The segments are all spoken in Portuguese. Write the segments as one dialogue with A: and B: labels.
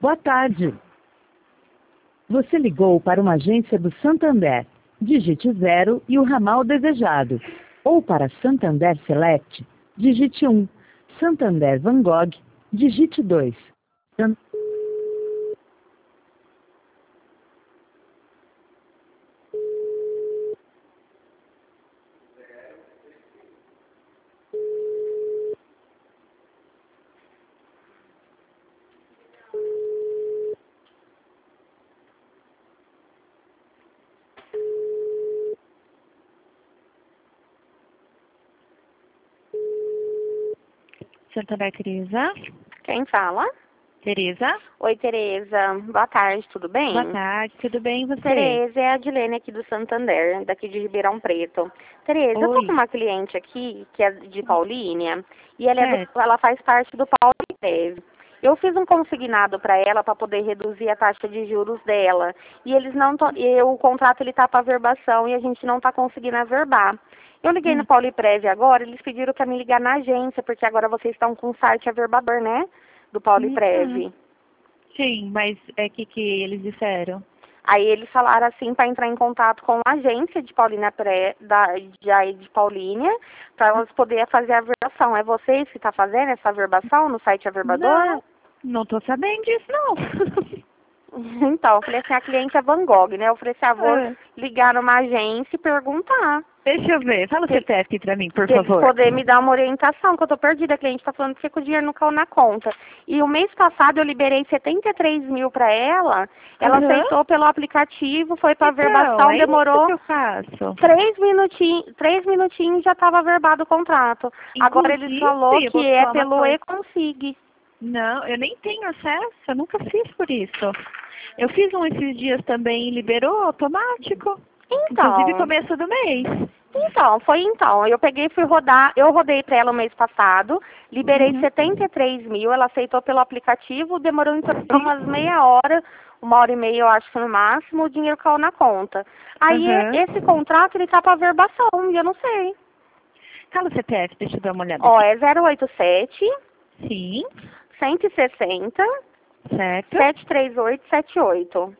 A: Boa tarde. Você ligou para uma agência do Santander. Digite 0 e o ramal desejado. Ou para Santander Select, digite 1. Santander Van Gogh, digite 2.
B: Santander, Tereza.
C: Quem fala?
B: Tereza.
C: Oi, Tereza. Boa tarde, tudo bem?
B: Boa tarde, tudo bem e você?
C: Tereza, é a Adilene aqui do Santander, daqui de Ribeirão Preto. Tereza, eu tô
B: Oi.
C: com uma cliente aqui, que é de Paulínia, e ela,
B: Certo.
C: ela faz parte do Pauliprev. Eu fiz um consignado para ela para poder reduzir a taxa de juros dela. E eles não o contrato ele tá para averbação e a gente não tá conseguindo averbar. Eu liguei no Pauliprev agora, eles pediram para me ligar na agência, porque agora vocês estão com o site averbador, né? Do Pauliprev.
B: Sim, mas que eles disseram?
C: Aí eles falaram assim para entrar em contato com a agência de Paulínia de Paulínia, para elas poderem fazer a averbação. É vocês que estão fazendo essa averbação no site averbador?
B: Não tô sabendo disso, não.
C: Então, eu falei assim, a cliente é Van Gogh, né? Eu falei assim, vou ligar numa agência e perguntar.
B: Deixa eu ver. Fala o CPF para mim, por
C: Se eles
B: favor.
C: poderem me dar uma orientação, que eu tô perdida. A cliente tá falando que o dinheiro não caiu na conta. E o mês passado eu liberei 73 mil para ela. Ela aceitou pelo aplicativo, foi para averbação, demorou
B: Isso que eu faço.
C: 3 minutinhos já estava averbado o contrato. Agora ele falou que é pelo e-consig.
B: Não, eu nem tenho acesso, eu nunca fiz por isso. Eu fiz um esses dias também e liberou automático.
C: Então,
B: Inclusive começo do mês.
C: Então. Eu peguei e fui rodar, eu rodei para ela o mês passado, liberei 73 mil, ela aceitou pelo aplicativo, demorou em torno de umas meia hora, 1h30 eu acho que no máximo, o dinheiro caiu na conta. Aí esse contrato ele tá para averbação, e eu não sei.
B: Fala o CPF, deixa eu dar uma olhada.
C: Ó, é 087
B: Sim.
C: 160
B: Certo.
C: 73878.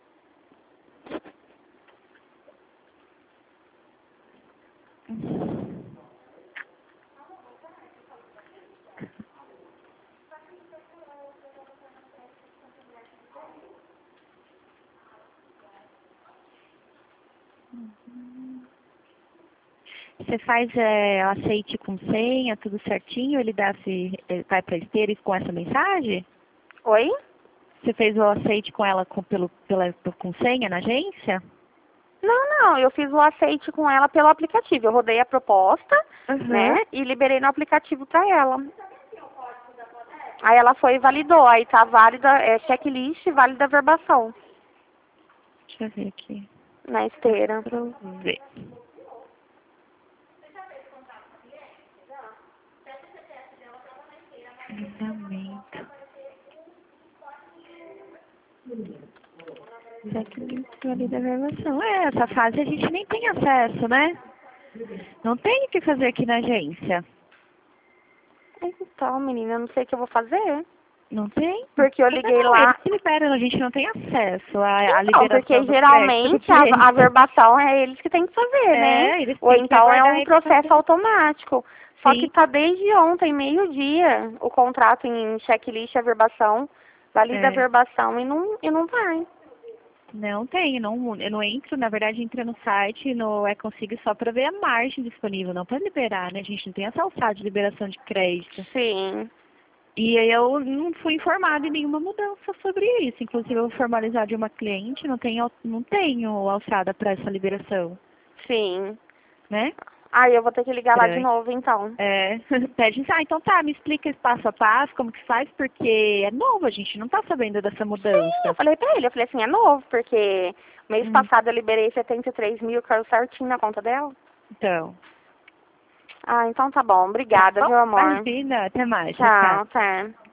B: Você faz aceite com senha, tudo certinho, ele vai para a esteira com essa mensagem?
C: Oi?
B: Você fez o aceite com ela com senha na agência?
C: Não, eu fiz o aceite com ela pelo aplicativo. Eu rodei a proposta, né, e liberei no aplicativo para ela. Aí ela foi e validou, aí tá válida, checklist, válida a verbação.
B: Deixa eu ver aqui.
C: Na esteira.
B: Pra eu ver. Alinhamento. Checklist, válida a verbação. Essa fase a gente nem tem acesso, né? Não tem o que fazer aqui na agência.
C: Então, menina, eu não sei o que eu vou fazer.
B: Não tem?
C: Porque eu liguei lá.
B: Eles liberam, a gente não tem acesso à
C: Então,
B: liberação
C: porque
B: do
C: geralmente
B: crédito
C: a verbação é eles que têm que fazer, né?
B: eles
C: Ou
B: têm que
C: então é
B: aguardar
C: um
B: eles
C: processo automático. Só
B: Sim.
C: que tá desde ontem, meio-dia, o contrato em checklist, a verbação, valida a verbação e não vai.
B: Não tem, eu não entro, na verdade, entra no site, consigo só para ver a margem disponível, não para liberar, né? A gente não tem essa alçada de liberação de crédito.
C: Sim.
B: E eu não fui informada em nenhuma mudança sobre isso. Inclusive, eu vou formalizar de uma cliente, não tenho alçada para essa liberação.
C: Sim.
B: Né?
C: Aí eu vou ter que ligar lá de novo, então.
B: Pede, então tá, me explica esse passo a passo, como que faz, porque é novo, a gente não tá sabendo dessa mudança.
C: Sim, eu falei pra ele, assim, é novo, porque mês passado eu liberei 73 mil, caiu certinho na conta dela.
B: Então.
C: Ah, então tá bom, obrigada, viu, amor?
B: Imagina, até mais.
C: Tchau, até.